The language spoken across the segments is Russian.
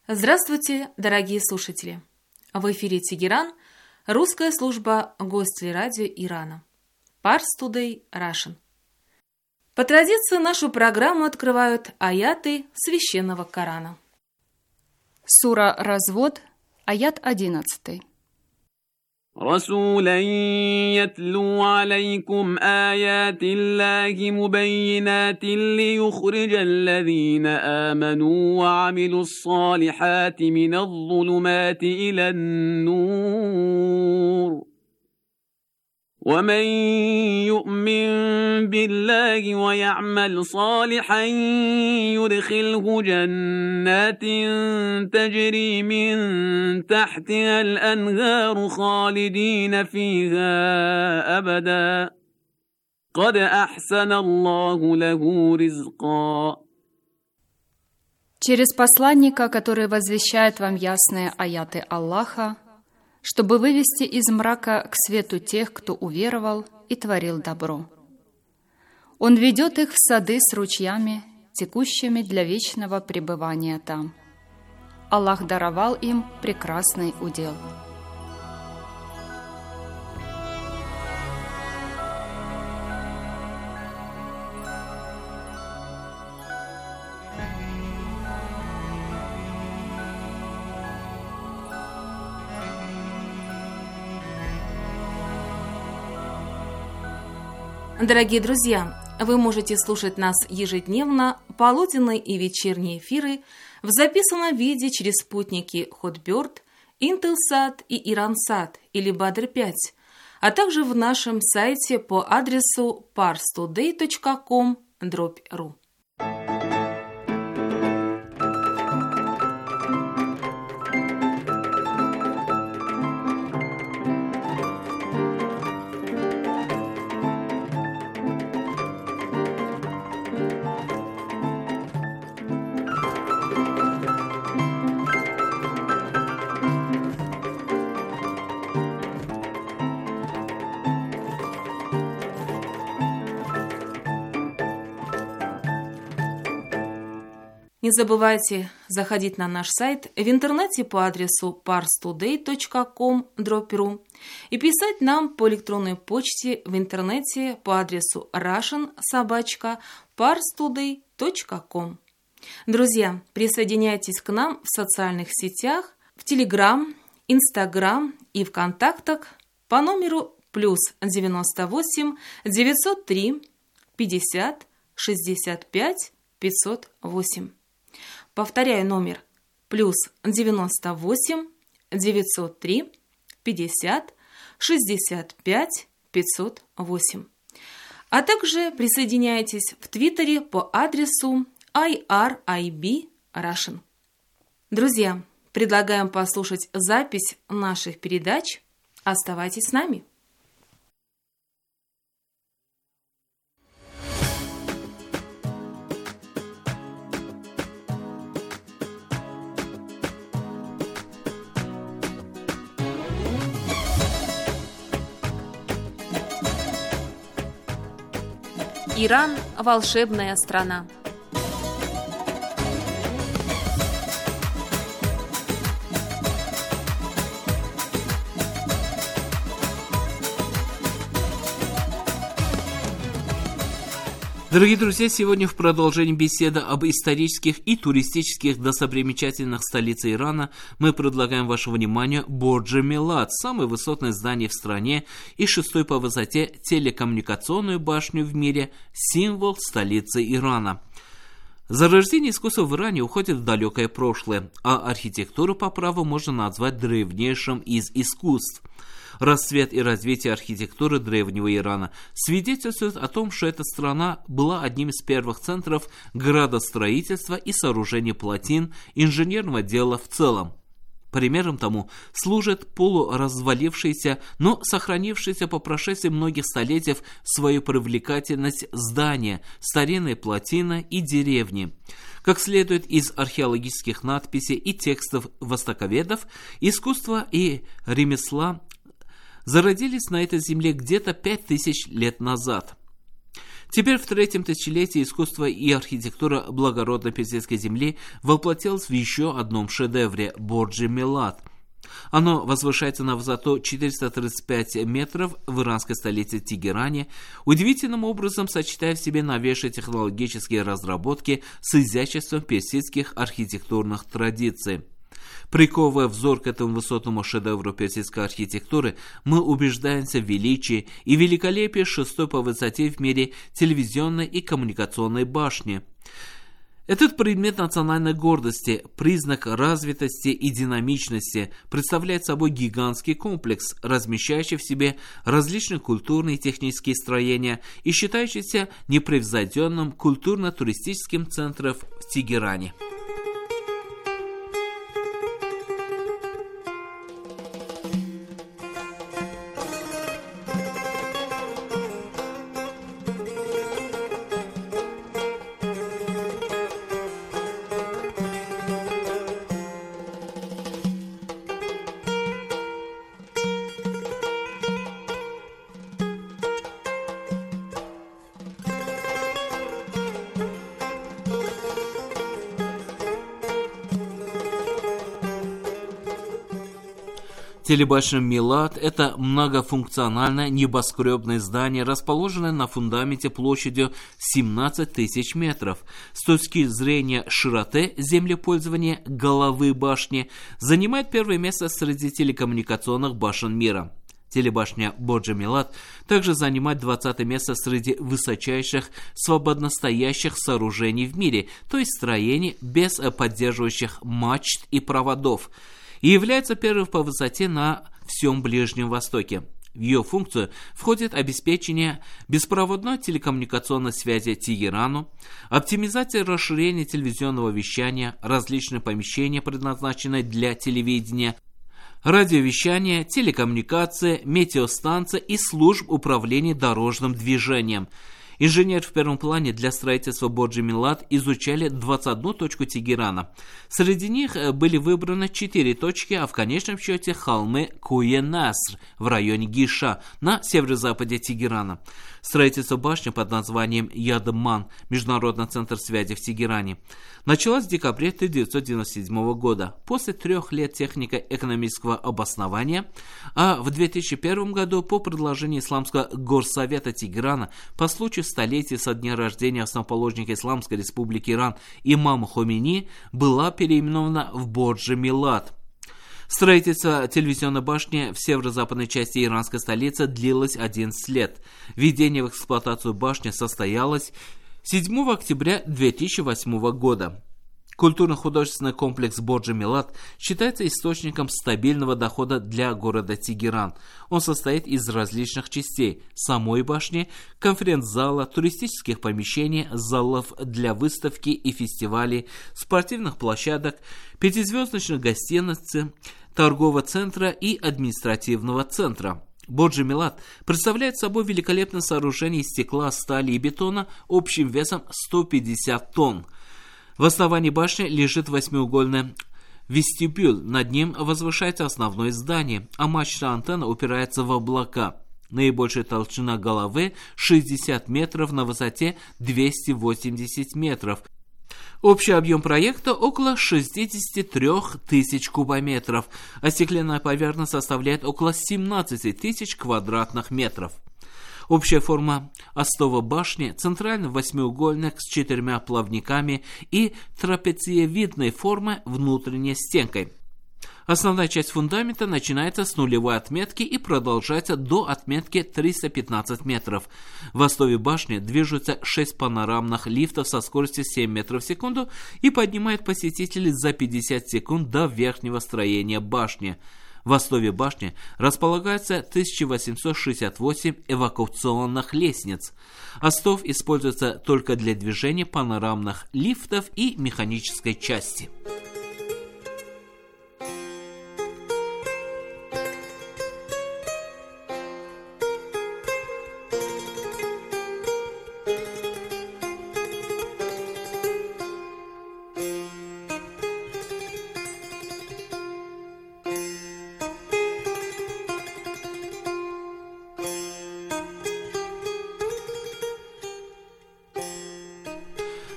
Здравствуйте, дорогие слушатели! В эфире Тегеран, русская служба Гостелерадио Ирана. Pars Today Russian. По традиции нашу программу открывают аяты Священного Корана. Сура «Развод», аят 11. رسولا يتلو عليكم آيات الله مبينات ليخرج الذين آمنوا وعملوا الصالحات من الظلمات إلى النور ومن يؤمن بالله ويعمل صالحا يدخله جنات تجري من تحتها الأنهار خالدين فيها أبدا قد أحسن الله له رزقا. Через посланника, который возвещает вам ясные аяты Аллаха, чтобы вывести из мрака к свету тех, кто уверовал и творил добро. Он ведет их в сады с ручьями, текущими для вечного пребывания там. Аллах даровал им прекрасный удел. Дорогие друзья, вы можете слушать нас ежедневно, полуденные и вечерние эфиры в записанном виде через спутники Hotbird, Intelsat и Iransat или Badr-5, а также в нашем сайте по адресу parstoday.com/ru. Не забывайте заходить на наш сайт в интернете по адресу parstoday.com/ru и писать нам по электронной почте в интернете по адресу russian@parstoday.com. Друзья, присоединяйтесь к нам в социальных сетях, в Telegram, Instagram и ВКонтактах по номеру +98 903 50 65 508. Повторяю номер +98 903 50 65 508. А также присоединяйтесь в Твиттере по адресу IRIB Russian. Друзья, предлагаем послушать запись наших передач. Оставайтесь с нами. Иран – волшебная страна. Дорогие друзья, сегодня в продолжении беседы об исторических и туристических достопримечательных столице Ирана мы предлагаем вашему вниманию Бордж-е-Милад, самое высотное здание в стране и шестой по высоте телекоммуникационную башню в мире, символ столицы Ирана. Зарождение искусства в Иране уходит в далекое прошлое, а архитектуру по праву можно назвать древнейшим из искусств. Расцвет и развитие архитектуры древнего Ирана свидетельствует о том, что эта страна была одним из первых центров градостроительства и сооружения плотин, инженерного дела в целом. Примером тому служит полуразвалившееся, но сохранившееся по прошествии многих столетий свою привлекательность здания, старинные плотины и деревни. Как следует из археологических надписей и текстов востоковедов, искусство и ремесла зародились на этой земле где-то 5000 лет назад. Теперь в третьем тысячелетии искусство и архитектура благородной персидской земли воплотилось в еще одном шедевре – Борджи Милат. Оно возвышается на высоту 435 метров в иранской столице Тегеране, удивительным образом сочетая в себе новейшие технологические разработки с изяществом персидских архитектурных традиций. Приковывая взор к этому высотному шедевру персидской архитектуры, мы убеждаемся в величии и великолепии шестой по высоте в мире телевизионной и коммуникационной башни. Этот предмет национальной гордости, признак развитости и динамичности, представляет собой гигантский комплекс, размещающий в себе различные культурные и технические строения и считающийся непревзойденным культурно-туристическим центром в Тегеране. Телебашня Милат – это многофункциональное небоскребное здание, расположенное на фундаменте площадью 17 тысяч метров. С точки зрения широты землепользования головы башни занимает первое место среди телекоммуникационных башен мира. Телебашня Борджи Милат также занимает 20 место среди высочайших свободностоящих сооружений в мире, то есть строений без поддерживающих мачт и проводов, и является первой по высоте на всем Ближнем Востоке. В ее функцию входит обеспечение беспроводной телекоммуникационной связи Тегерану, оптимизация и расширение телевизионного вещания, различные помещения, предназначенные для телевидения, радиовещание, телекоммуникация, метеостанция и служб управления дорожным движением. Инженеры в первом плане для строительства Борджи Милат изучали 21 точку Тегерана. Среди них были выбраны 4 точки, а в конечном счете холмы Куе-Наср в районе Гиша на северо-западе Тегерана. Строительство башни под названием Ядман, Международный центр связи в Тегеране, началось в декабре 1997 года, после 3 лет технико-экономического обоснования, а в 2001 году по предложению Исламского горсовета Тегерана по случаю столетия со дня рождения основоположника Исламской республики Иран имама Хомейни была переименована в Борджи Милат. Строительство телевизионной башни в северо-западной части иранской столицы длилось 11 лет. Введение в эксплуатацию башни состоялось 7 октября 2008 года. Культурно-художественный комплекс Борджи Милат считается источником стабильного дохода для города Тегеран. Он состоит из различных частей – самой башни, конференц-зала, туристических помещений, залов для выставки и фестивалей, спортивных площадок, 5-звездочных гостиниц, торгового центра и административного центра. Борджи Милат представляет собой великолепное сооружение из стекла, стали и бетона общим весом 150 тонн. В основании башни лежит 8-угольный вестибюль, над ним возвышается основное здание, а мачта антенна упирается в облака. Наибольшая толщина головы 60 метров на высоте 280 метров. Общий объем проекта около 63 тысяч кубометров, а стеклянная поверхность составляет около 17 тысяч квадратных метров. Общая форма остова башни центральный восьмиугольник с 4 плавниками и трапециевидной формы внутренней стенкой. Основная часть фундамента начинается с нулевой отметки и продолжается до отметки 315 метров. В остове башни движутся 6 панорамных лифтов со скоростью 7 метров в секунду и поднимают посетителей за 50 секунд до верхнего строения башни. В остове башни располагается 1868 эвакуационных лестниц. Остов используется только для движения панорамных лифтов и механической части.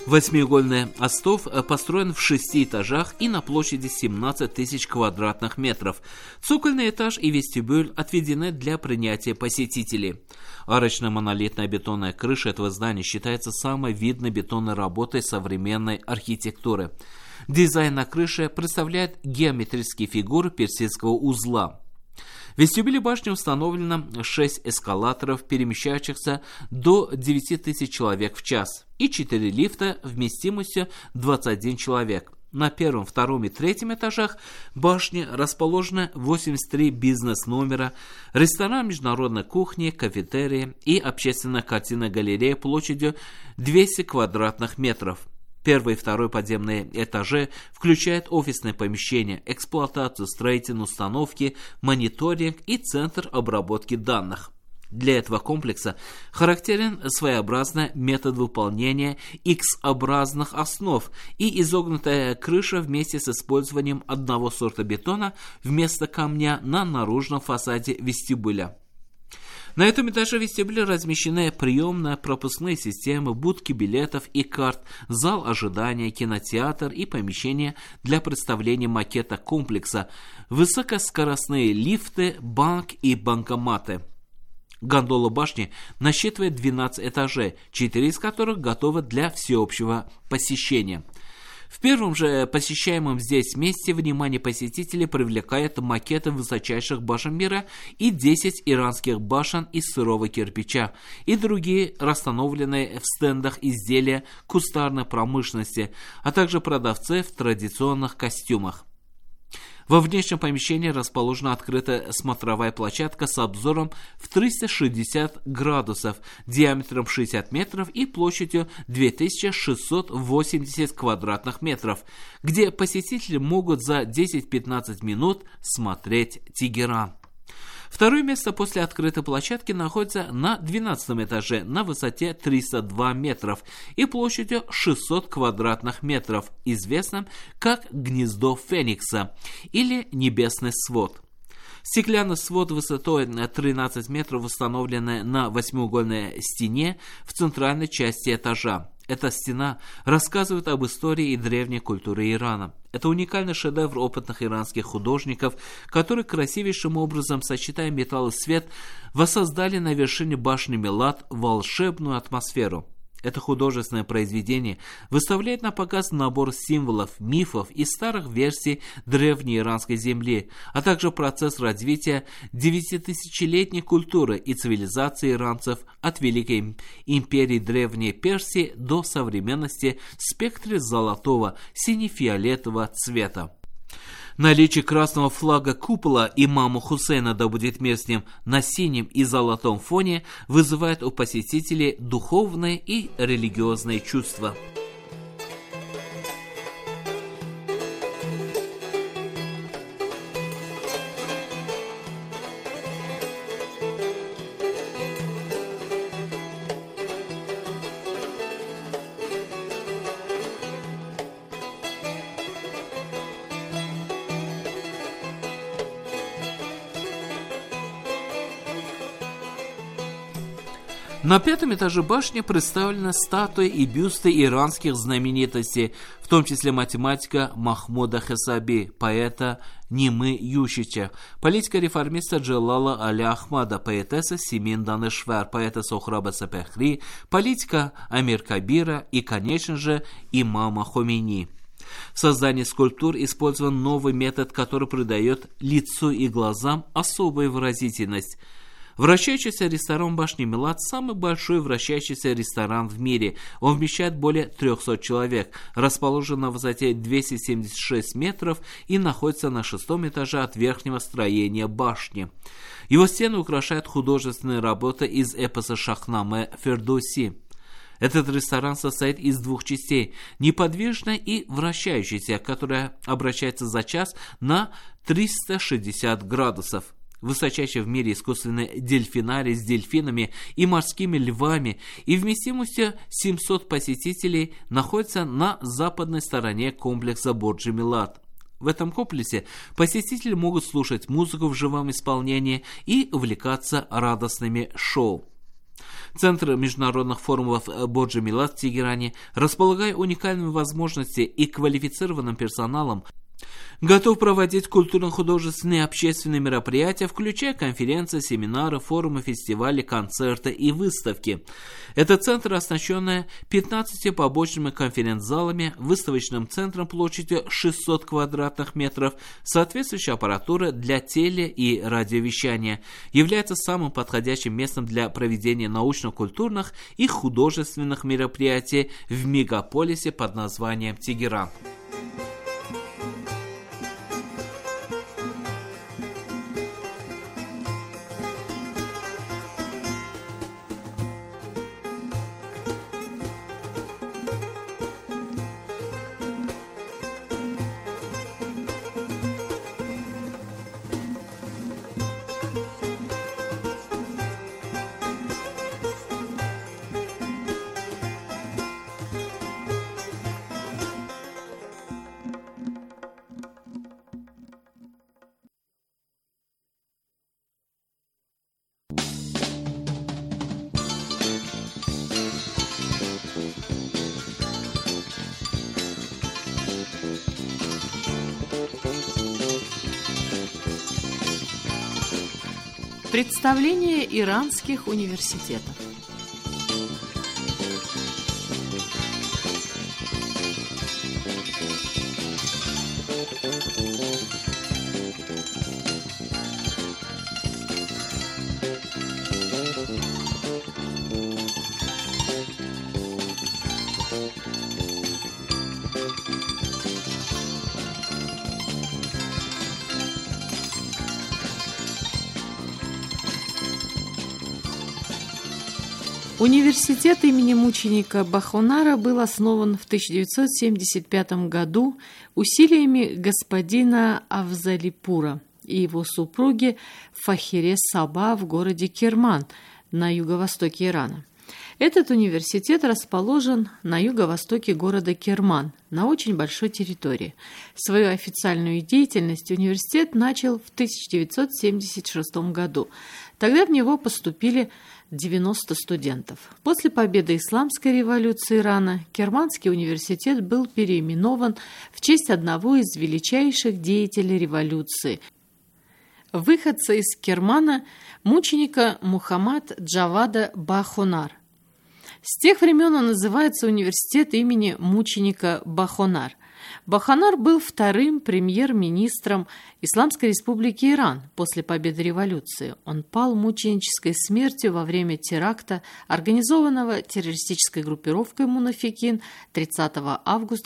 Восьмиугольный остов построен в 6 этажах и на площади 17 тысяч квадратных метров. Цокольный этаж и вестибюль отведены для принятия посетителей. Арочная монолитная бетонная крыша этого здания считается самой видной бетонной работой современной архитектуры. Дизайн на крыше представляет геометрические фигуры персидского узла. В вестибюле башни установлено 6 эскалаторов, перемещающихся до 9000 человек в час, и 4 лифта вместимостью 21 человек. На первом, втором и третьем этажах башни расположены 83 бизнес-номера, ресторан международной кухни, кафетерии и общественная картинная галерея площадью 200 квадратных метров. Первый и второй подземные этажи включают офисные помещения, эксплуатацию, строительные установки, мониторинг и центр обработки данных. Для этого комплекса характерен своеобразный метод выполнения X-образных основ и изогнутая крыша вместе с использованием одного сорта бетона вместо камня на наружном фасаде вестибюля. На этом этаже вестибюля размещены приемная, пропускные системы, будки билетов и карт, зал ожидания, кинотеатр и помещение для представления макета комплекса, высокоскоростные лифты, банк и банкоматы. Гондола башни насчитывает 12 этажей, 4 из которых готовы для всеобщего посещения. В первом же посещаемом здесь месте внимание посетителей привлекает макеты высочайших башен мира и 10 иранских башен из сырого кирпича и другие расстановленные в стендах изделия кустарной промышленности, а также продавцы в традиционных костюмах. Во внешнем помещении расположена открытая смотровая площадка с обзором в 360 градусов, диаметром 60 метров и площадью 2680 квадратных метров, где посетители могут за 10-15 минут смотреть Тегеран. Второе место после открытой площадки находится на 12 этаже на высоте 302 метров и площадью 600 квадратных метров, известным как «Гнездо Феникса» или «Небесный свод». Стеклянный свод высотой 13 метров установлен на восьмиугольной стене в центральной части этажа. Эта стена рассказывает об истории и древней культуре Ирана. Это уникальный шедевр опытных иранских художников, которые красивейшим образом, сочетая металл и свет, воссоздали на вершине башни Милад волшебную атмосферу. Это художественное произведение выставляет на показ набор символов, мифов и старых версий древней иранской земли, а также процесс развития 9000-летней культуры и цивилизации иранцев от Великой империи Древней Персии до современности в спектре золотого, сине-фиолетового цвета. Наличие красного флага купола имама Хусейна, да будет мир с ним, на синем и золотом фоне вызывает у посетителей духовные и религиозные чувства. На пятом этаже башни представлены статуи и бюсты иранских знаменитостей, в том числе математика Махмуда Хесаби, поэта Нимы Ющича, политика-реформиста Джалала Али Ахмада, поэтесса Симин Данешвар, поэта Сохраба Сапехри, политика Амир Кабира и, конечно же, имама Хомейни. В создании скульптур использован новый метод, который придает лицу и глазам особую выразительность. Вращающийся ресторан башни Милад – самый большой вращающийся ресторан в мире. Он вмещает более 300 человек, расположен на высоте 276 метров и находится на 6-м этаже от верхнего строения башни. Его стены украшают художественные работы из эпоса Шахнаме Фердоуси. Этот ресторан состоит из 2 частей – неподвижной и вращающейся, которая обращается за час на 360 градусов. Высочайший в мире искусственный дельфинарий с дельфинами и морскими львами и вместимостью 700 посетителей находится на западной стороне комплекса Борджи Милад. В этом комплексе посетители могут слушать музыку в живом исполнении и увлекаться радостными шоу. Центр международных форумов Борджи Милат в Тегеране, располагая уникальными возможностями и квалифицированным персоналом, готов проводить культурно-художественные и общественные мероприятия, включая конференции, семинары, форумы, фестивали, концерты и выставки. Этот центр, оснащенный 15 побочными конференц-залами, выставочным центром площадью 600 квадратных метров, соответствующей аппаратурой для теле- и радиовещания, является самым подходящим местом для проведения научно-культурных и художественных мероприятий в мегаполисе под названием Тегеран. Представление иранских университетов. Университет имени мученика Бахонара был основан в 1975 году усилиями господина Афзалипура и его супруги Фахире Саба в городе Керман на юго-востоке Ирана. Этот университет расположен на юго-востоке города Керман, на очень большой территории. Свою официальную деятельность университет начал в 1976 году. Тогда в него поступили 90 студентов. После победы Исламской революции Ирана Керманский университет был переименован в честь одного из величайших деятелей революции, выходца из Кермана, мученика Мухаммад Джавада Бахонар. С тех времен он называется университет имени мученика Бахонар. Бахонар был вторым премьер-министром Исламской республики Иран после победы революции. Он пал мученической смертью во время теракта, организованного террористической группировкой «Мунафикин» 30 августа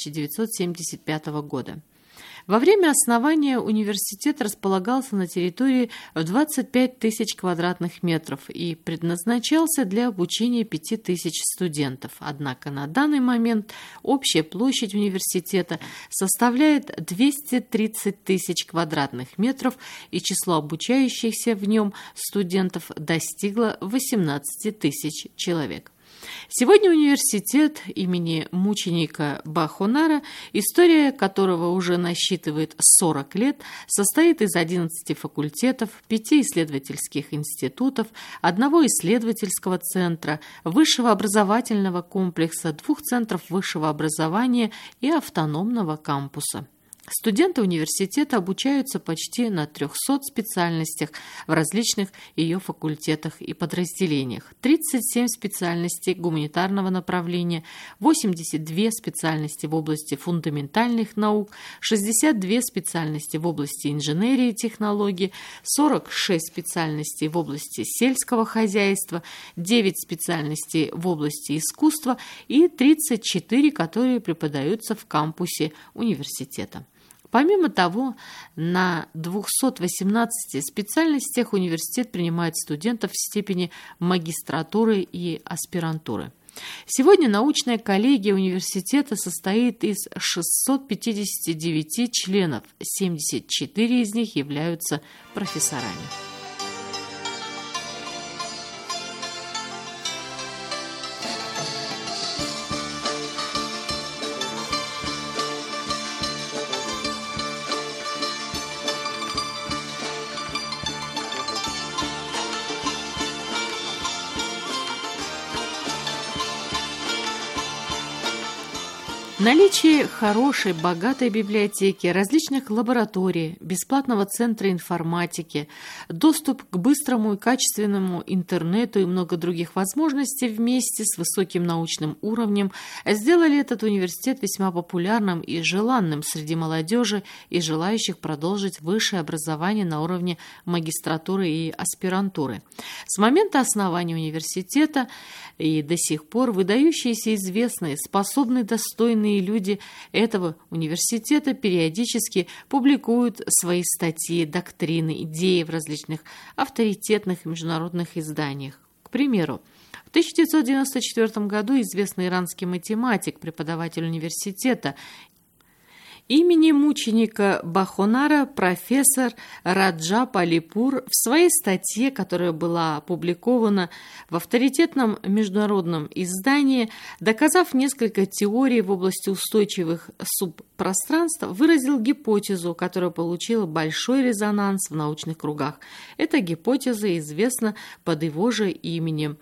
1975 года. Во время основания университет располагался на территории в 25 тысяч квадратных метров и предназначался для обучения 5 тысяч студентов. Однако на данный момент общая площадь университета составляет 230 тысяч квадратных метров, и число обучающихся в нем студентов достигло 18 тысяч человек. Сегодня университет имени мученика Бахонара, история которого уже насчитывает 40 лет, состоит из 11 факультетов, 5 исследовательских институтов, 1 исследовательского центра, высшего образовательного комплекса, 2 центров высшего образования и автономного кампуса. Студенты университета обучаются почти на 300 специальностях в различных ее факультетах и подразделениях. 37 специальностей гуманитарного направления, 82 специальности в области фундаментальных наук, 62 специальности в области инженерии и технологий, 46 специальностей в области сельского хозяйства, 9 специальностей в области искусства и 34, которые преподаются в кампусе университета. Помимо того, на 218 специальностях университет принимает студентов в степени магистратуры и аспирантуры. Сегодня научная коллегия университета состоит из 659 членов, 74 из них являются профессорами. Наличие хорошей, богатой библиотеки, различных лабораторий, бесплатного центра информатики, доступ к быстрому и качественному интернету и много других возможностей вместе с высоким научным уровнем сделали этот университет весьма популярным и желанным среди молодежи и желающих продолжить высшее образование на уровне магистратуры и аспирантуры. С момента основания университета и до сих пор выдающиеся, известные, способные, достойные люди этого университета периодически публикуют свои статьи, доктрины, идеи в различных авторитетных международных изданиях. К примеру, в 1994 году известный иранский математик, преподаватель университета имени мученика Бахонара, профессор Раджаб Алипур, в своей статье, которая была опубликована в авторитетном международном издании, доказав несколько теорий в области устойчивых субпространств, выразил гипотезу, которая получила большой резонанс в научных кругах. Эта гипотеза известна под его же именем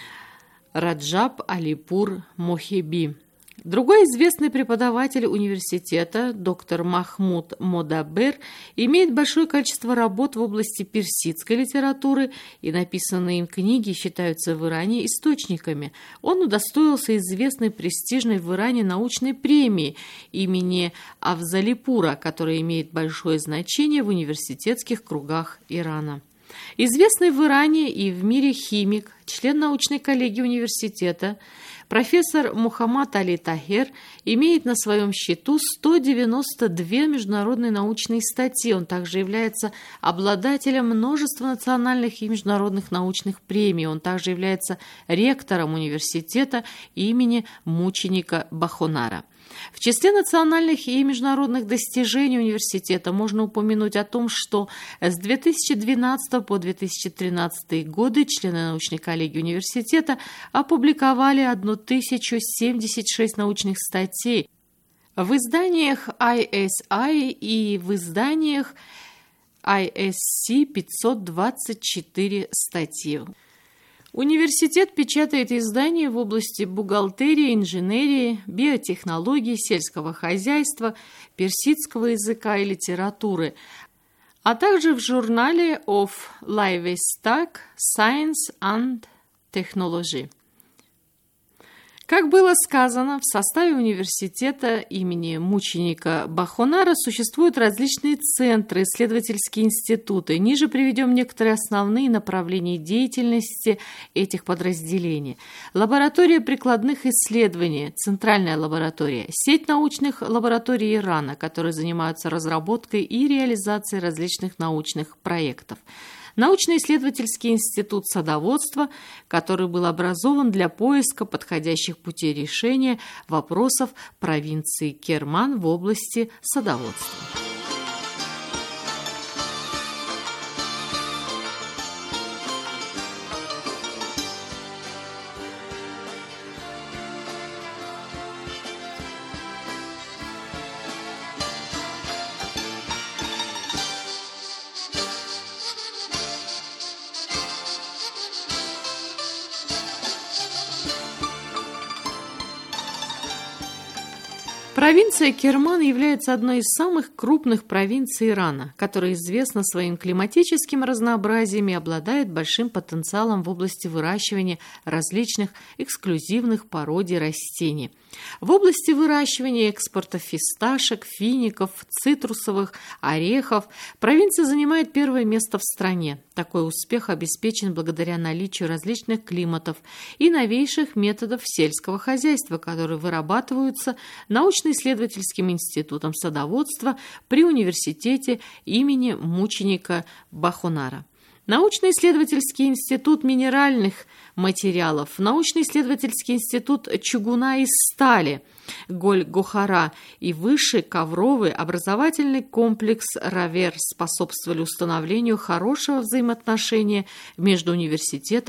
Раджаб Алипур Мохеби. Другой известный преподаватель университета, доктор Махмуд Модабер, имеет большое количество работ в области персидской литературы, и написанные им книги считаются в Иране источниками. Он удостоился известной престижной в Иране научной премии имени Афзалипура, которая имеет большое значение в университетских кругах Ирана. Известный в Иране и в мире химик, член научной коллегии университета, профессор Мухаммад Али Тахер имеет на своем счету 192 международные научные статьи. Он также является обладателем множества национальных и международных научных премий. Он также является ректором университета имени мученика Бахонара. В числе национальных и международных достижений университета можно упомянуть о том, что с 2012 по 2013 годы члены научной коллегии университета опубликовали 1076 научных статей в изданиях ISI и в изданиях ISC 524 статьи. Университет печатает издания в области бухгалтерии, инженерии, биотехнологий, сельского хозяйства, персидского языка и литературы, а также в журнале of Livestock, Science and Technology. Как было сказано, в составе университета имени мученика Бахонара существуют различные центры, исследовательские институты. Ниже приведем некоторые основные направления деятельности этих подразделений. Лаборатория прикладных исследований, центральная лаборатория, сеть научных лабораторий Ирана, которые занимаются разработкой и реализацией различных научных проектов. Научно-исследовательский институт садоводства, который был образован для поиска подходящих путей решения вопросов провинции Керман в области садоводства. Провинция Керман является одной из самых крупных провинций Ирана, которая известна своим климатическим разнообразием и обладает большим потенциалом в области выращивания различных эксклюзивных породий растений. В области выращивания и экспорта фисташек, фиников, цитрусовых, орехов провинция занимает первое место в стране. Такой успех обеспечен благодаря наличию различных климатов и новейших методов сельского хозяйства, которые вырабатываются научно-исследовательским институтом садоводства при университете имени мученика Бахонара. Научно-исследовательский институт минеральных материалов, научно-исследовательский институт чугуна и стали Голь-Гохара и высший ковровый образовательный комплекс Равер способствовали установлению хорошего взаимоотношения между университетом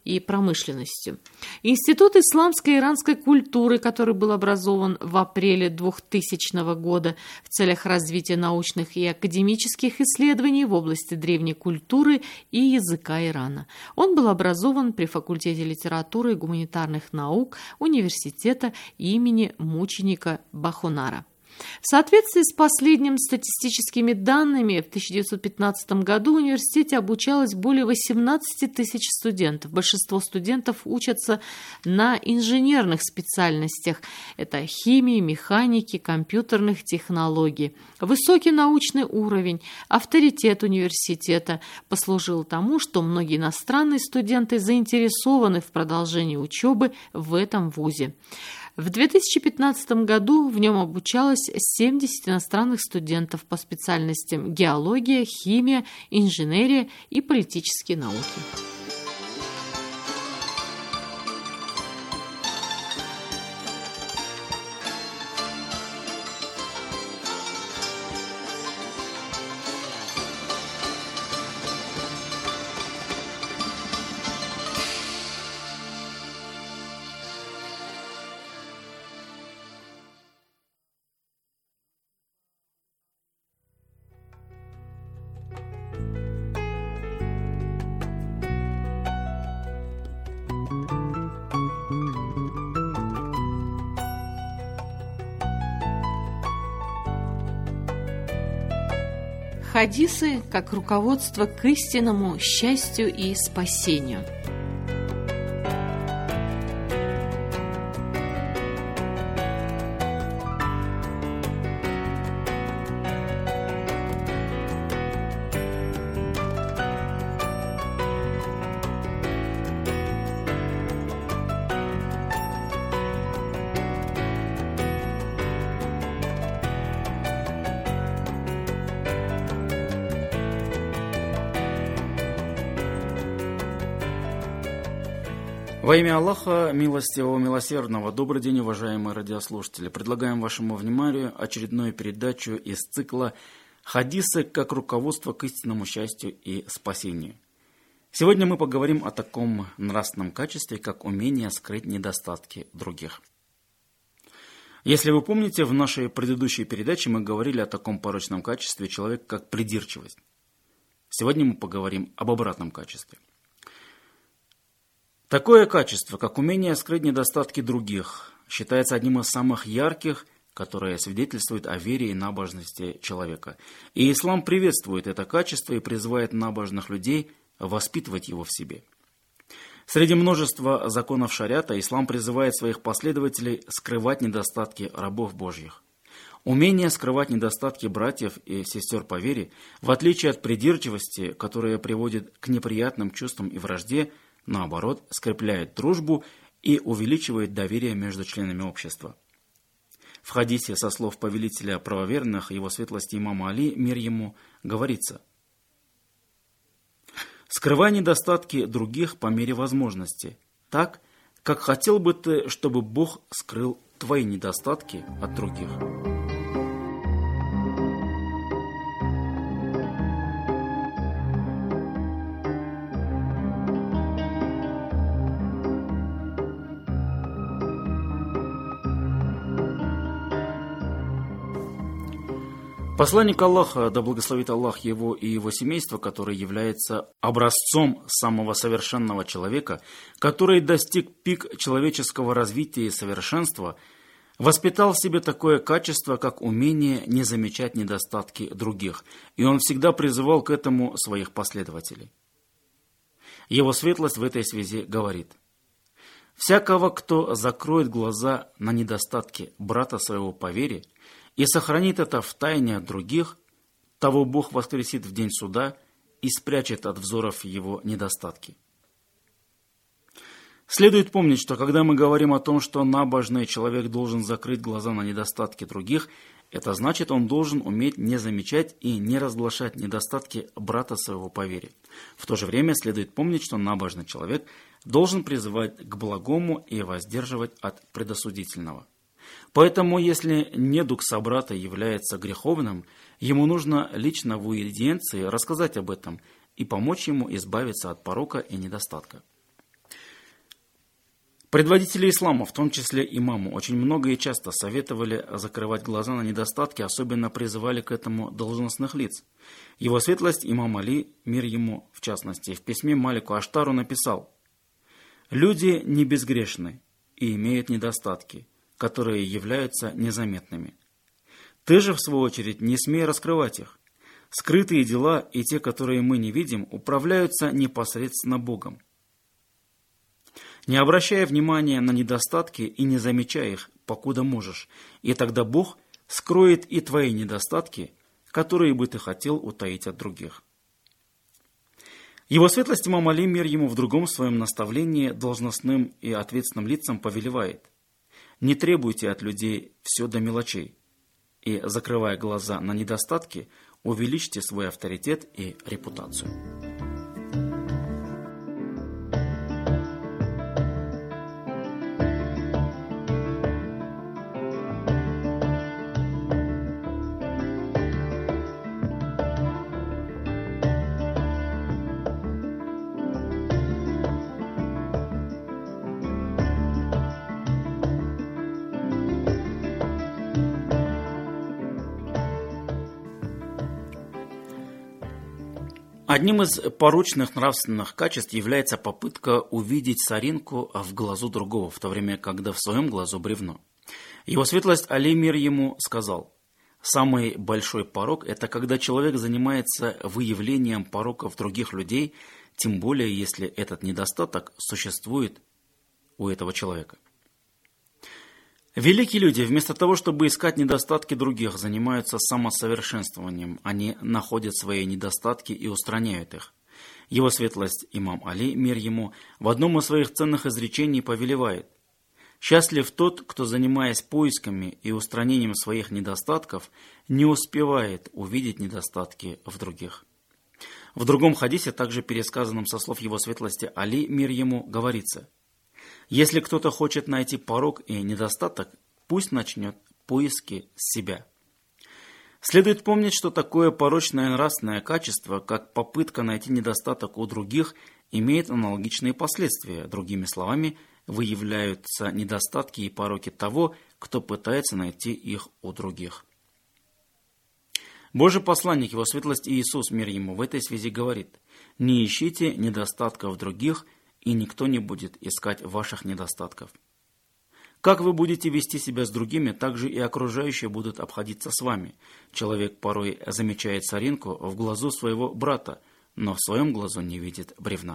и промышленностью. Институт исламской и иранской культуры, который был образован в апреле 2000 года в целях развития научных и академических исследований в области древней культуры и языка Ирана. Он был образован при факультете литературы и гуманитарных наук университета имени мученика Бахунара. В соответствии с последними статистическими данными, в 1915 году в университете обучалось более 18 тысяч студентов. Большинство студентов учатся на инженерных специальностях. Это химии, механики, компьютерных технологий. Высокий научный уровень, авторитет университета послужил тому, что многие иностранные студенты заинтересованы в продолжении учебы в этом вузе. В 2015 году в нем обучалось 70 иностранных студентов по специальностям геология, химия, инженерия и политические науки. Хадисы как руководство к истинному счастью и спасению. Во имя Аллаха, милостивого, милосердного, добрый день, уважаемые радиослушатели. Предлагаем вашему вниманию очередную передачу из цикла «Хадисы как руководство к истинному счастью и спасению». Сегодня мы поговорим о таком нравственном качестве, как умение скрыть недостатки других. Если вы помните, в нашей предыдущей передаче мы говорили о таком порочном качестве человека, как придирчивость. Сегодня мы поговорим об обратном качестве. Такое качество, как умение скрыть недостатки других, считается одним из самых ярких, которое свидетельствует о вере и набожности человека. И ислам приветствует это качество и призывает набожных людей воспитывать его в себе. Среди множества законов шариата ислам призывает своих последователей скрывать недостатки рабов Божьих. Умение скрывать недостатки братьев и сестер по вере, в отличие от придирчивости, которая приводит к неприятным чувствам и вражде, наоборот, скрепляет дружбу и увеличивает доверие между членами общества. В хадисе со слов повелителя правоверных, его светлости имама Али, мир ему, говорится: «Скрывай недостатки других по мере возможности, так, как хотел бы ты, чтобы Бог скрыл твои недостатки от других». Посланник Аллаха, да благословит Аллах его и его семейство, который является образцом самого совершенного человека, который достиг пик человеческого развития и совершенства, воспитал в себе такое качество, как умение не замечать недостатки других, и он всегда призывал к этому своих последователей. Его светлость в этой связи говорит: «Всякого, кто закроет глаза на недостатки брата своего по вере и сохранит это в тайне от других, того Бог воскресит в день суда и спрячет от взоров его недостатки». Следует помнить, что когда мы говорим о том, что набожный человек должен закрыть глаза на недостатки других, это значит, он должен уметь не замечать и не разглашать недостатки брата своего по вере. В то же время следует помнить, что набожный человек должен призывать к благому и воздерживать от предосудительного. Поэтому, если недуг собрата является греховным, ему нужно лично в уидиенции рассказать об этом и помочь ему избавиться от порока и недостатка. Предводители ислама, в том числе имаму, очень много и часто советовали закрывать глаза на недостатки, особенно призывали к этому должностных лиц. Его светлость, имам Али, мир ему в частности, в письме Малику Аштару написал: «Люди не безгрешны и имеют недостатки, которые являются незаметными. Ты же, в свою очередь, не смей раскрывать их. Скрытые дела и те, которые мы не видим, управляются непосредственно Богом. Не обращая внимания на недостатки и не замечая их, покуда можешь, и тогда Бог скроет и твои недостатки, которые бы ты хотел утаить от других». Его светлость имам Али, мир ему, в другом своем наставлении должностным и ответственным лицам повелевает: «Не требуйте от людей все до мелочей, и, закрывая глаза на недостатки, увеличьте свой авторитет и репутацию». Одним из порочных нравственных качеств является попытка увидеть соринку в глазу другого, в то время, когда в своем глазу бревно. Его светлость Али, мир ему, сказал: «Самый большой порок – это когда человек занимается выявлением пороков других людей, тем более, если этот недостаток существует у этого человека». Великие люди, вместо того, чтобы искать недостатки других, занимаются самосовершенствованием. Они находят свои недостатки и устраняют их. Его светлость имам Али, мир ему, в одном из своих ценных изречений повелевает: «Счастлив тот, кто, занимаясь поисками и устранением своих недостатков, не успевает увидеть недостатки в других». В другом хадисе, также пересказанном со слов его светлости Али, мир ему, говорится: «Если кто-то хочет найти порок и недостаток, пусть начнет поиски с себя». Следует помнить, что такое порочное нравственное качество, как попытка найти недостаток у других, имеет аналогичные последствия. Другими словами, выявляются недостатки и пороки того, кто пытается найти их у других. Божий посланник, его светлость Иисус, мир ему, в этой связи говорит: «Не ищите недостатков других, и никто не будет искать ваших недостатков. Как вы будете вести себя с другими, так же и окружающие будут обходиться с вами. Человек порой замечает соринку в глазу своего брата, но в своем глазу не видит бревна».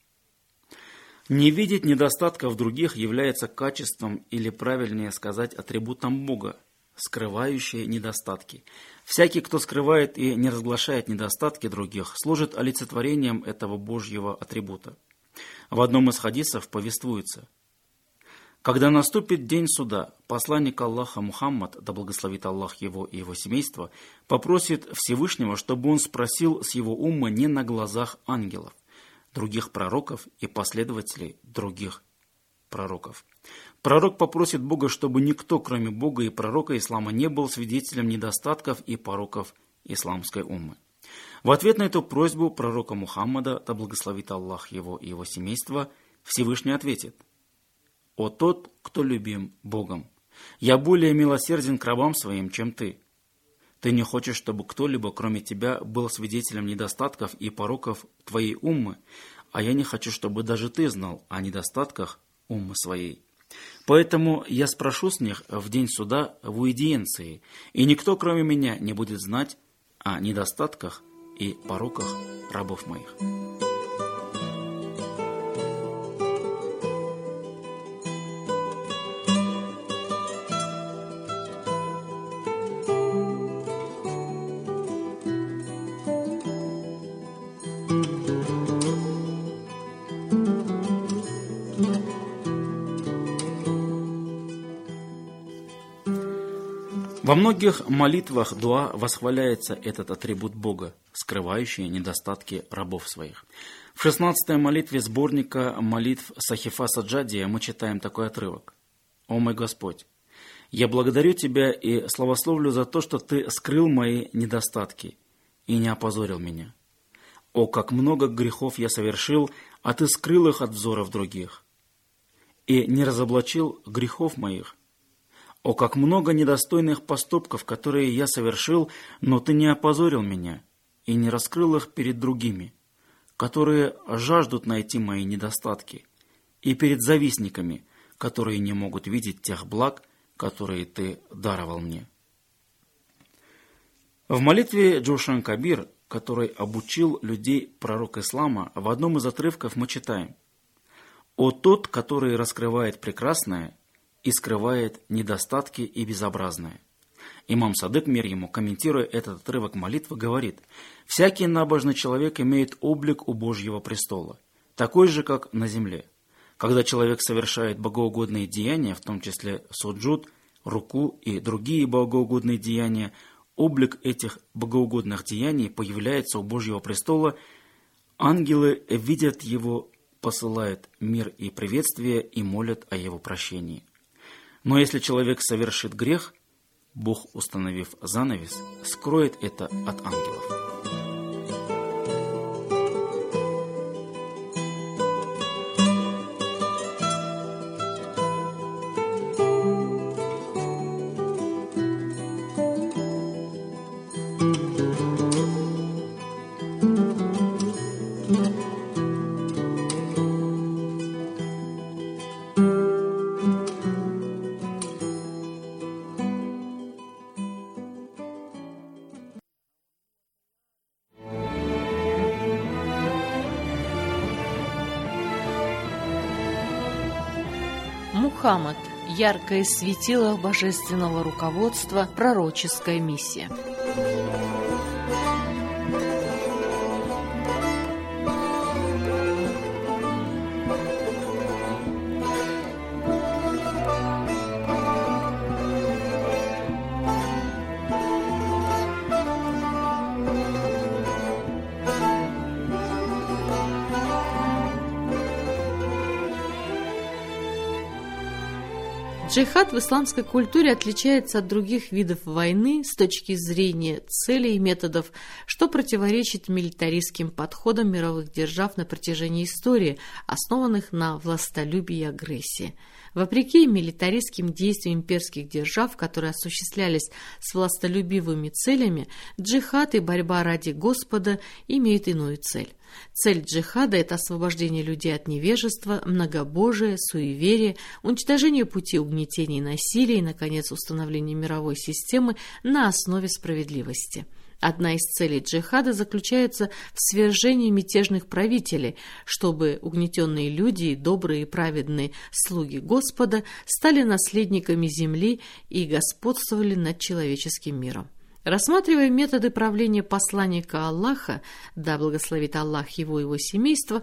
Не видеть недостатков других является качеством, или правильнее сказать, атрибутом Бога, скрывающие недостатки. Всякий, кто скрывает и не разглашает недостатки других, служит олицетворением этого Божьего атрибута. В одном из хадисов повествуется: «Когда наступит день суда, посланник Аллаха Мухаммад, да благословит Аллах его и его семейство, попросит Всевышнего, чтобы он спросил с его умма не на глазах ангелов, других пророков и последователей других пророков. Пророк попросит Бога, чтобы никто, кроме Бога и пророка ислама, не был свидетелем недостатков и пороков исламской уммы. В ответ на эту просьбу пророка Мухаммада, да благословит Аллах его и его семейство, Всевышний ответит: «О тот, кто любим Богом, я более милосерден к рабам своим, чем ты. Ты не хочешь, чтобы кто-либо, кроме тебя, был свидетелем недостатков и пороков твоей уммы, а я не хочу, чтобы даже ты знал о недостатках уммы своей. Поэтому я спрошу с них в день суда в уидиенции, и никто, кроме меня, не будет знать о недостатках и пороках рабов моих». Во многих молитвах дуа восхваляется этот атрибут Бога, скрывающий недостатки рабов своих. В 16-й молитве сборника молитв Сахифа Саджадия мы читаем такой отрывок: «О мой Господь, я благодарю Тебя и славословлю за то, что Ты скрыл мои недостатки и не опозорил меня. О, как много грехов я совершил, а Ты скрыл их от взоров других. и не разоблачил грехов моих. О, как много недостойных поступков, которые я совершил, но ты не опозорил меня и не раскрыл их перед другими, которые жаждут найти мои недостатки, и перед завистниками, которые не могут видеть тех благ, которые ты даровал мне». В молитве Джошан Кабир, который обучил людей пророк ислама, в одном из отрывков мы читаем: «О тот, который раскрывает прекрасное и скрывает недостатки и безобразное». Имам Садык, мир ему, комментируя этот отрывок молитвы, говорит: «Всякий набожный человек имеет облик у Божьего престола, такой же, как на земле. Когда человек совершает богоугодные деяния, в том числе суджуд, руку и другие богоугодные деяния, облик этих богоугодных деяний появляется у Божьего престола, ангелы видят его, посылают мир и приветствие и молят о его прощении. Но если человек совершит грех, Бог, установив занавес, скроет это от ангелов». Мухаммад. Яркое светило божественного руководства, пророческая миссия. Джихад в исламской культуре отличается от других видов войны с точки зрения целей и методов, что противоречит милитаристским подходам мировых держав на протяжении истории, основанных на властолюбии и агрессии. Вопреки милитаристским действиям имперских держав, которые осуществлялись с властолюбивыми целями, джихад и борьба ради Господа имеют иную цель. Цель джихада – это освобождение людей от невежества, многобожия, суеверия, уничтожение пути угнетения и насилия и, наконец, установление мировой системы на основе справедливости. Одна из целей джихада заключается в свержении мятежных правителей, чтобы угнетенные люди и добрые и праведные слуги Господа стали наследниками земли и господствовали над человеческим миром. Рассматривая методы правления посланника Аллаха, да благословит Аллах его и его семейство,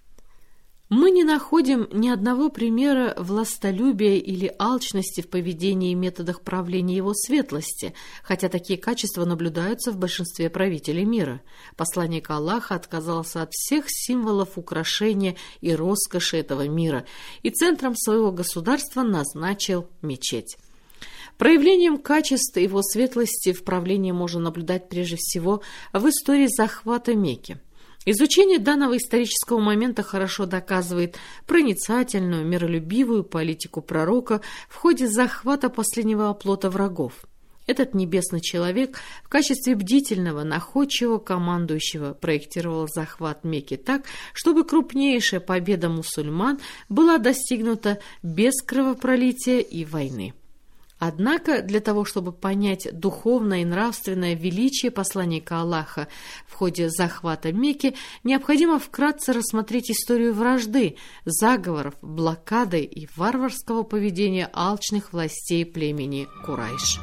мы не находим ни одного примера властолюбия или алчности в поведении и методах правления его светлости, хотя такие качества наблюдаются в большинстве правителей мира. Посланник Аллаха отказался от всех символов украшения и роскоши этого мира и центром своего государства назначил мечеть. Проявлением качеств его светлости в правлении можно наблюдать прежде всего в истории захвата Мекки. Изучение данного исторического момента хорошо доказывает проницательную, миролюбивую политику пророка в ходе захвата последнего оплота врагов. Этот небесный человек в качестве бдительного, находчивого командующего проектировал захват Мекки так, чтобы крупнейшая победа мусульман была достигнута без кровопролития и войны. Однако для того, чтобы понять духовное и нравственное величие посланника Аллаха в ходе захвата Мекки, необходимо вкратце рассмотреть историю вражды, заговоров, блокады и варварского поведения алчных властей племени Курайш.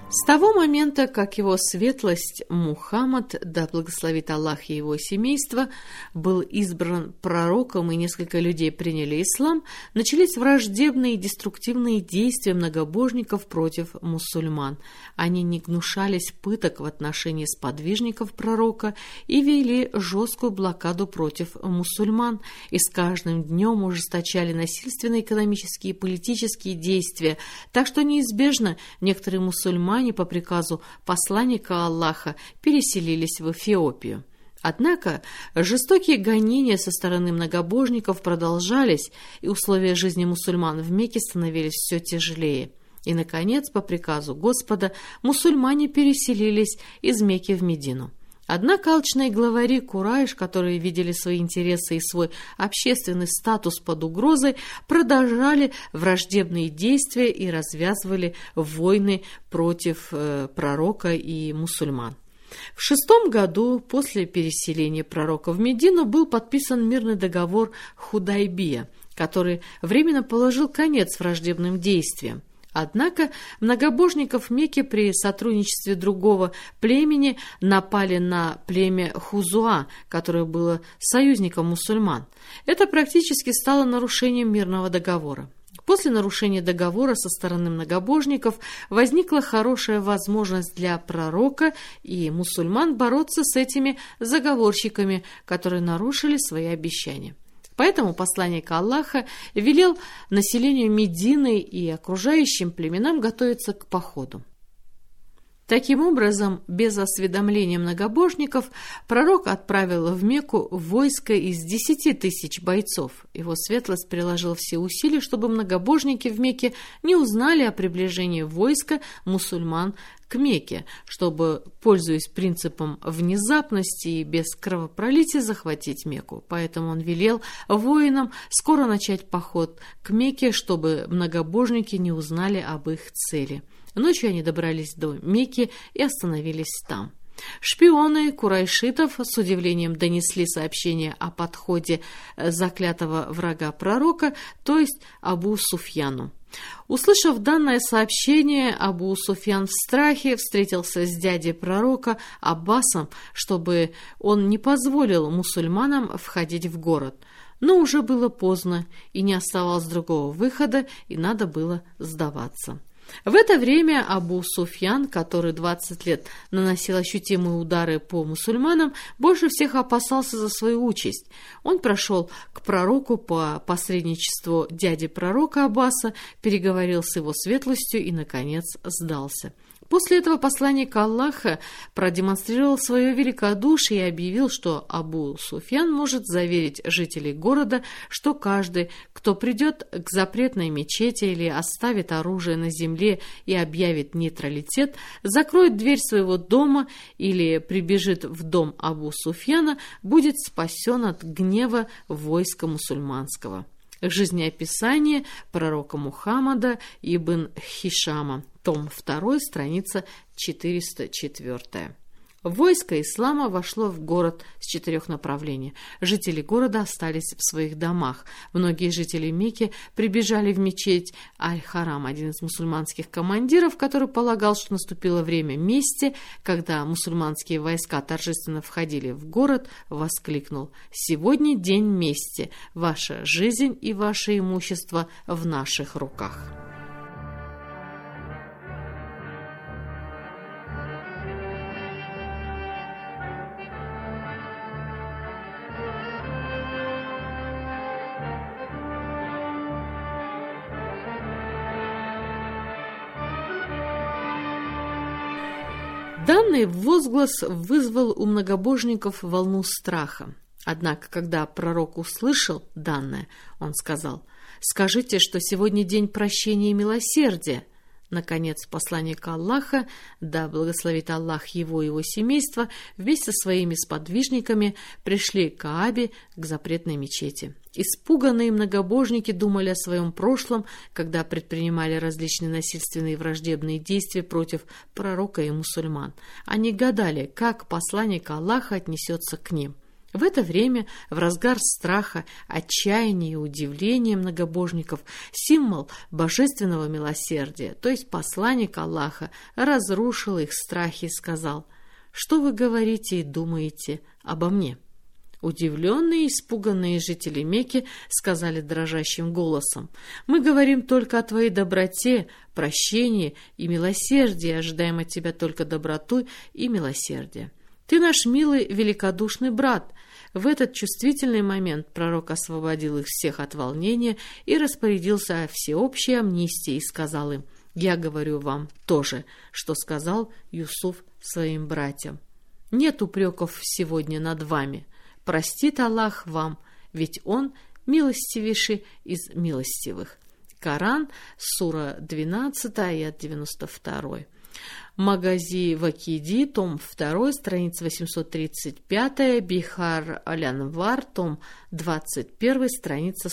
С того момента, как его светлость Мухаммад, да благословит Аллах и его семейство, был избран пророком и несколько людей приняли ислам, начались враждебные и деструктивные действия многобожников против мусульман. Они не гнушались пыток в отношении сподвижников пророка и вели жесткую блокаду против мусульман, и с каждым днем ужесточали насильственные экономические и политические действия, так что неизбежно некоторые мусульмане по приказу посланника Аллаха переселились в Эфиопию. Однако жестокие гонения со стороны многобожников продолжались, и условия жизни мусульман в Мекке становились все тяжелее. И, наконец, по приказу Господа, мусульмане переселились из Мекки в Медину. Однако алчные главари Курайш, которые видели свои интересы и свой общественный статус под угрозой, продолжали враждебные действия и развязывали войны против пророка и мусульман. В 6-м году после переселения пророка в Медину был подписан мирный договор Худайбия, который временно положил конец враждебным действиям. Однако многобожников Мекки при сотрудничестве другого племени напали на племя Хузуа, которое было союзником мусульман. Это практически стало нарушением мирного договора. После нарушения договора со стороны многобожников возникла хорошая возможность для пророка и мусульман бороться с этими заговорщиками, которые нарушили свои обещания. Поэтому посланник Аллаха велел населению Медины и окружающим племенам готовиться к походу. Таким образом, без осведомления многобожников, пророк отправил в Мекку войско из 10 тысяч бойцов. Его светлость приложил все усилия, чтобы многобожники в Мекке не узнали о приближении войска мусульман к Мекке, чтобы, пользуясь принципом внезапности и без кровопролития, захватить Мекку. Поэтому он велел воинам скоро начать поход к Мекке, чтобы многобожники не узнали об их цели. Ночью они добрались до Мекки и остановились там. Шпионы курайшитов с удивлением донесли сообщение о подходе заклятого врага пророка, то есть Абу Суфьяну. Услышав данное сообщение, Абу Суфьян в страхе встретился с дядей пророка Аббасом, чтобы он не позволил мусульманам входить в город. Но уже было поздно, и не оставалось другого выхода, и надо было сдаваться. В это время Абу Суфьян, который 20 лет наносил ощутимые удары по мусульманам, больше всех опасался за свою участь. Он прошел к пророку по посредничеству дяди пророка Аббаса, переговорил с его светлостью и, наконец, сдался. После этого посланник Аллаха продемонстрировал свое великодушие и объявил, что Абу Суфьян может заверить жителей города, что каждый, кто придет к запретной мечети или оставит оружие на земле и объявит нейтралитет, закроет дверь своего дома или прибежит в дом Абу Суфьяна, будет спасен от гнева войска мусульманского. Жизнеописание пророка Мухаммада ибн Хишама, том 2, страница 404. Войско ислама вошло в город с 4 направлений. Жители города остались в своих домах. Многие жители Мекки прибежали в мечеть Аль-Харам. Один из мусульманских командиров, который полагал, что наступило время мести, когда мусульманские войска торжественно входили в город, воскликнул: «Сегодня день мести. Ваша жизнь и ваше имущество в наших руках». Данный возглас вызвал у многобожников волну страха. Однако, когда пророк услышал данное, он сказал: «Скажите, что сегодня день прощения и милосердия». Наконец, посланник Аллаха, да благословит Аллах его и его семейство, вместе со своими сподвижниками пришли к Каабе, к запретной мечети. Испуганные многобожники думали о своем прошлом, когда предпринимали различные насильственные и враждебные действия против пророка и мусульман. Они гадали, как посланник Аллаха отнесется к ним. В это время, в разгар страха, отчаяния и удивления многобожников, символ божественного милосердия, то есть посланник Аллаха, разрушил их страхи и сказал: «Что вы говорите и думаете обо мне?» Удивленные и испуганные жители Мекки сказали дрожащим голосом: «Мы говорим только о твоей доброте, прощении и милосердии, ожидаем от тебя только доброту и милосердие. Ты наш милый, великодушный брат». В этот чувствительный момент пророк освободил их всех от волнения и распорядился о всеобщей амнистии и сказал им: «Я говорю вам то же, что сказал Юсуф своим братьям. Нет упреков сегодня над вами. Простит Аллах вам, ведь Он милостивейший из милостивых». Коран, сура 12, аят 92. Магази Вакиди, том 2, страница 835, Бихар Аль-Анвар, том 21, страница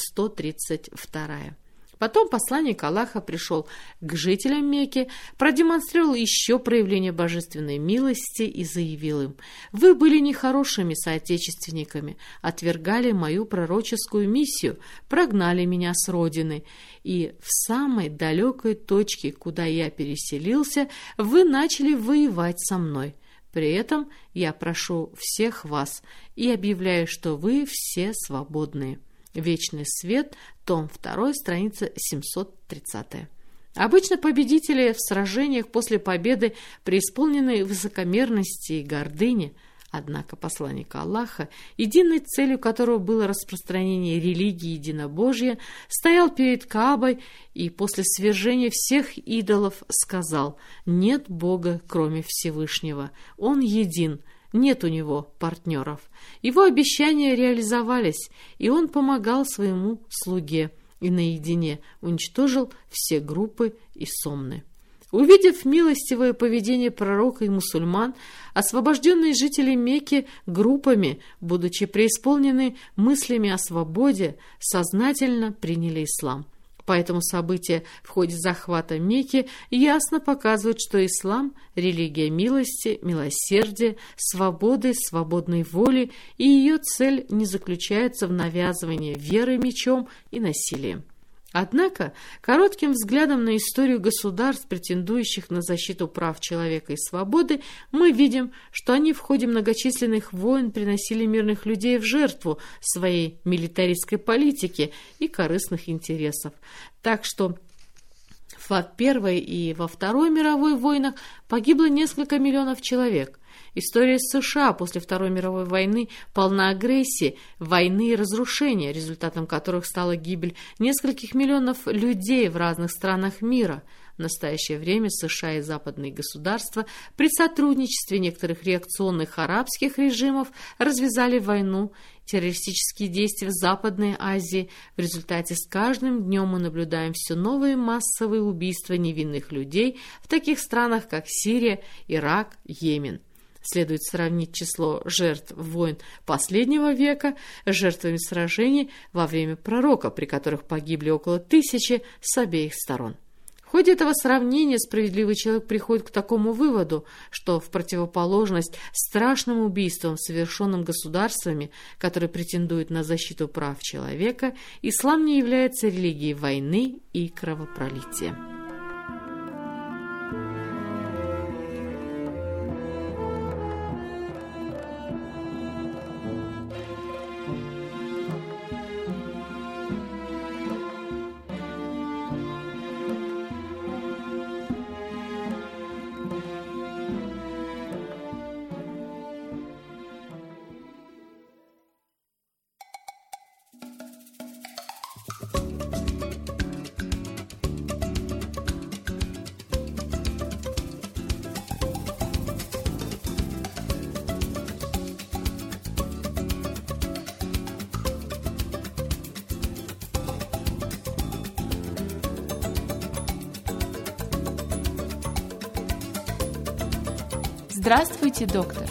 132. Потом посланник Аллаха пришел к жителям Мекки, продемонстрировал еще проявление божественной милости и заявил им: «Вы были нехорошими соотечественниками, отвергали мою пророческую миссию, прогнали меня с родины, и в самой далекой точке, куда я переселился, вы начали воевать со мной. При этом я прошу всех вас и объявляю, что вы все свободные». Вечный свет, том 2, страница 730. Обычно победители в сражениях после победы преисполнены высокомерности и гордыни. Однако посланник Аллаха, единой целью которого было распространение религии единобожия, стоял перед Каабой и после свержения всех идолов сказал: «Нет Бога, кроме Всевышнего. Он един. Нет у него партнеров». Его обещания реализовались, и он помогал своему слуге и наедине уничтожил все группы и сомны. Увидев милостивое поведение пророка и мусульман, освобожденные жители Мекки группами, будучи преисполнены мыслями о свободе, сознательно приняли ислам. Поэтому события в ходе захвата Мекки ясно показывают, что ислам – религия милости, милосердия, свободы, свободной воли, и ее цель не заключается в навязывании веры мечом и насилием. Однако, коротким взглядом на историю государств, претендующих на защиту прав человека и свободы, мы видим, что они в ходе многочисленных войн приносили мирных людей в жертву своей милитаристской политики и корыстных интересов. Так что в Первой и во Второй мировой войнах погибло несколько миллионов человек. История США после Второй мировой войны полна агрессии, войны и разрушения, результатом которых стала гибель нескольких миллионов людей в разных странах мира. В настоящее время США и западные государства при сотрудничестве некоторых реакционных арабских режимов развязали войну, террористические действия в Западной Азии. В результате с каждым днем мы наблюдаем все новые массовые убийства невинных людей в таких странах, как Сирия, Ирак, Йемен. Следует сравнить число жертв войн последнего века с жертвами сражений во время пророка, при которых погибли около 1000 с обеих сторон. В ходе этого сравнения справедливый человек приходит к такому выводу, что в противоположность страшным убийствам, совершенным государствами, которые претендуют на защиту прав человека, ислам не является религией войны и кровопролития. Здравствуйте, доктор.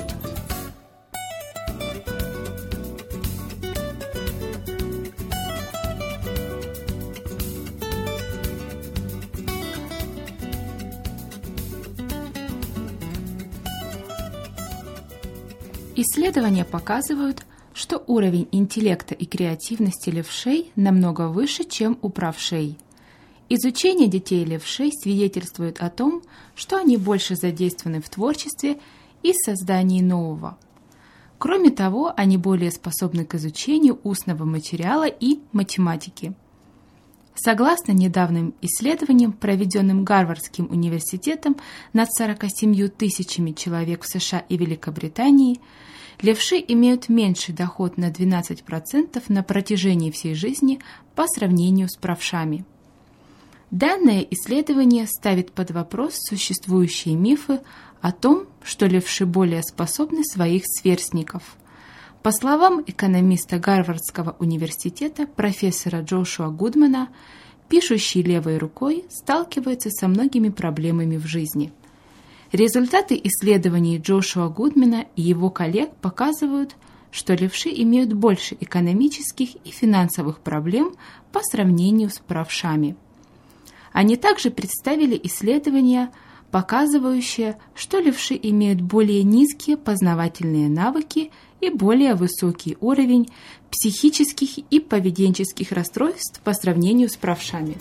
Исследования показывают, что уровень интеллекта и креативности левшей намного выше, чем у правшей. Изучение детей левшей свидетельствует о том, что они больше задействованы в творчестве и создании нового. Кроме того, они более способны к изучению устного материала и математики. Согласно недавним исследованиям, проведенным Гарвардским университетом над 47 тысячами человек в США и Великобритании, левши имеют меньший доход на 12% на протяжении всей жизни по сравнению с правшами. Данное исследование ставит под вопрос существующие мифы о том, что левши более способны своих сверстников. По словам экономиста Гарвардского университета профессора Джошуа Гудмана, пишущий левой рукой сталкивается со многими проблемами в жизни. Результаты исследований Джошуа Гудмана и его коллег показывают, что левши имеют больше экономических и финансовых проблем по сравнению с правшами. Они также представили исследования, показывающие, что левши имеют более низкие познавательные навыки и более высокий уровень психических и поведенческих расстройств по сравнению с правшами.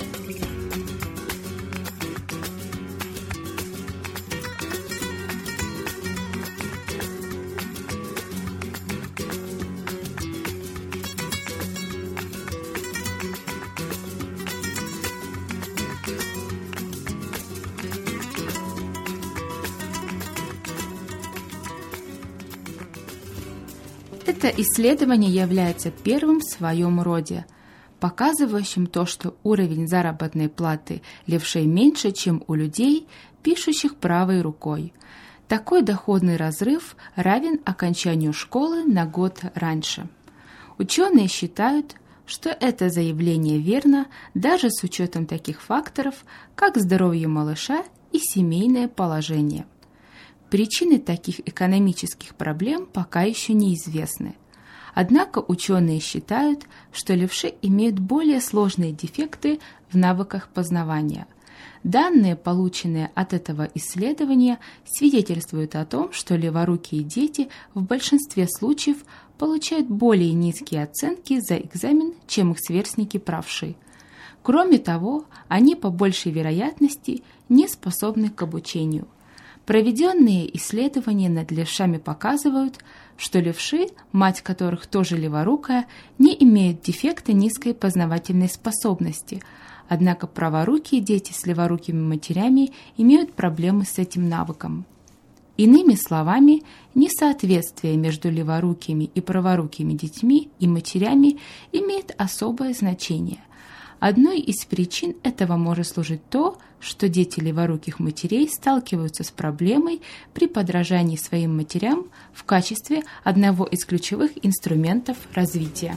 Это исследование является первым в своем роде, показывающим то, что уровень заработной платы левшей меньше, чем у людей, пишущих правой рукой. Такой доходный разрыв равен окончанию школы на год раньше. Ученые считают, что это заявление верно даже с учетом таких факторов, как здоровье малыша и семейное положение. Причины таких экономических проблем пока еще неизвестны. Однако ученые считают, что левши имеют более сложные дефекты в навыках познавания. Данные, полученные от этого исследования, свидетельствуют о том, что леворукие дети в большинстве случаев получают более низкие оценки за экзамен, чем их сверстники правши. Кроме того, они по большей вероятности не способны к обучению. Проведенные исследования над левшами показывают, что левши, мать которых тоже леворукая, не имеют дефекта низкой познавательной способности, однако праворукие дети с леворукими матерями имеют проблемы с этим навыком. Иными словами, несоответствие между леворукими и праворукими детьми и матерями имеет особое значение. Одной из причин этого может служить то, что дети леворуких матерей сталкиваются с проблемой при подражании своим матерям в качестве одного из ключевых инструментов развития.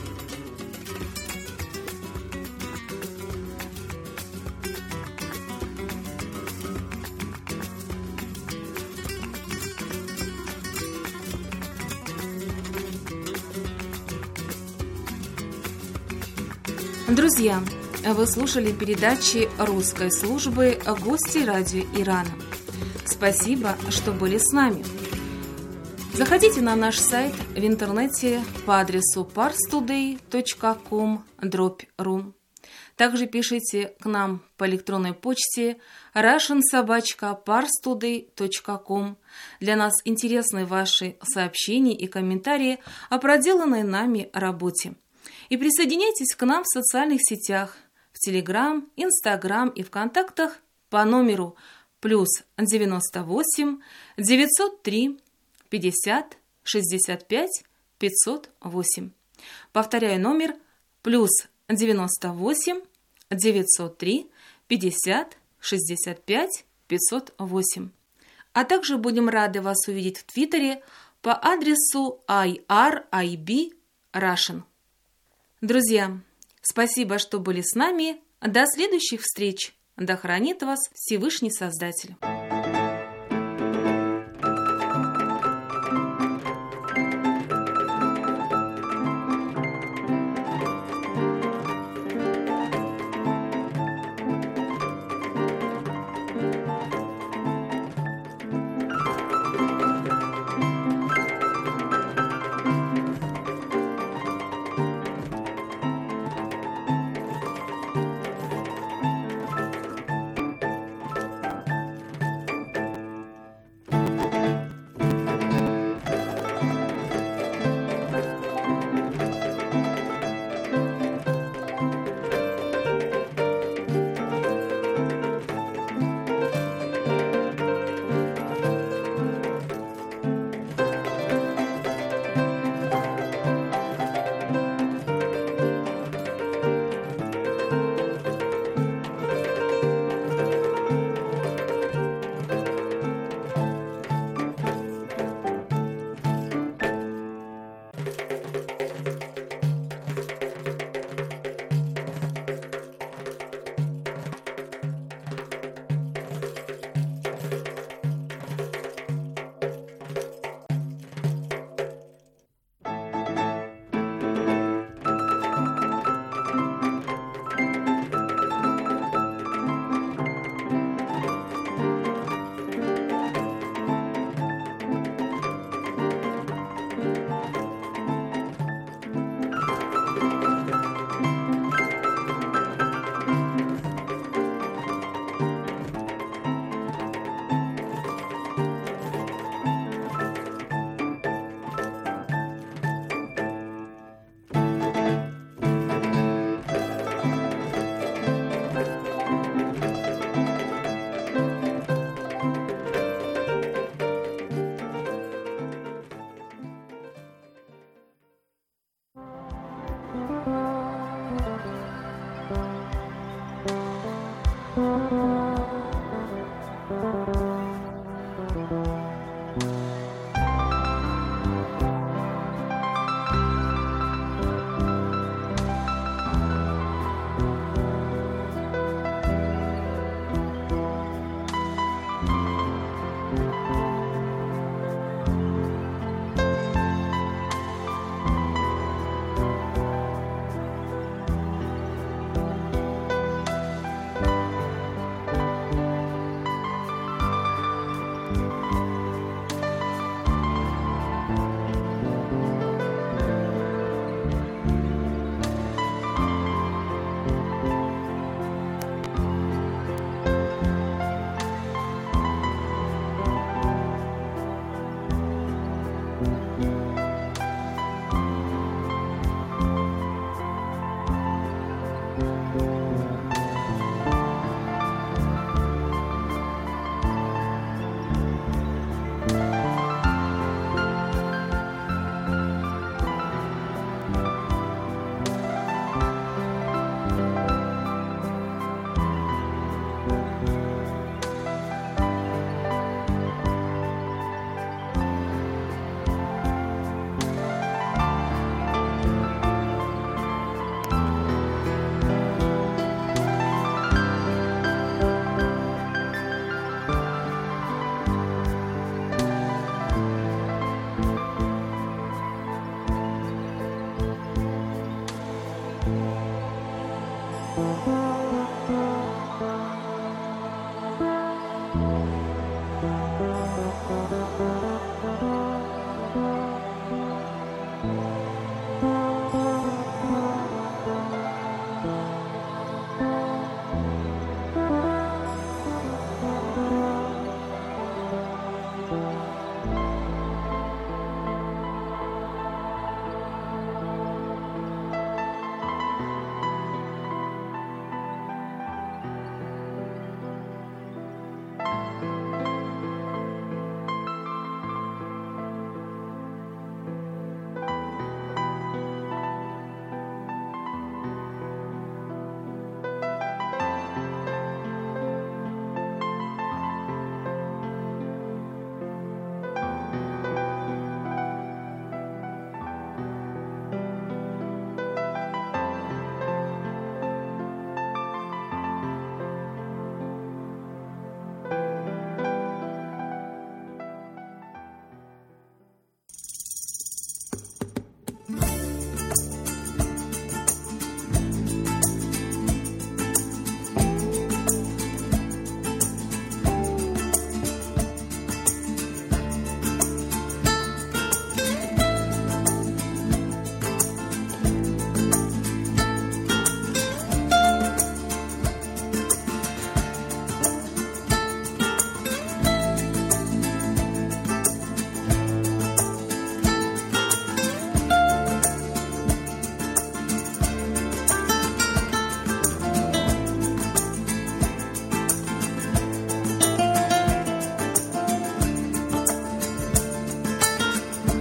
Друзья, вы слушали передачи русской службы «Гости радио Ирана». Спасибо, что были с нами. Заходите на наш сайт в интернете по адресу parstoday.com/ru. Также пишите к нам по электронной почте russian@parstoday.com. Для нас интересны ваши сообщения и комментарии о проделанной нами работе. И присоединяйтесь к нам в социальных сетях, в Телеграм, Инстаграм и ВКонтактах по номеру +98 903 50 65 508. Повторяю номер +98 903 50 65 508. А также будем рады вас увидеть в Твиттере по адресу IRIB Russian. Друзья, спасибо, что были с нами. До следующих встреч. Да хранит вас Всевышний Создатель. Thank you.